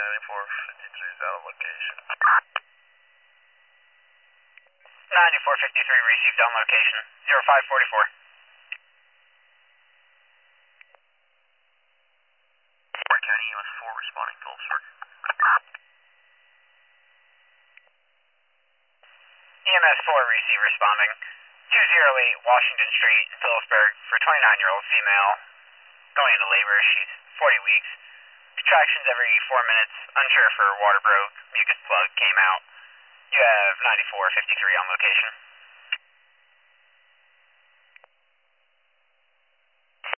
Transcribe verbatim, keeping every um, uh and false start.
ninety-four fifty-three is out of location. ninety-four fifty-three received on location. zero five forty-four. Fort County U S four responding to Phillipsburg. E M S four receive responding. two oh eight Washington Street, Phillipsburg, for twenty-nine-year-old female. Going into labor, she's forty weeks. Contractions every four minutes. Unsure if her water broke. Mucus plug came out. You have ninety-four fifty-three on location.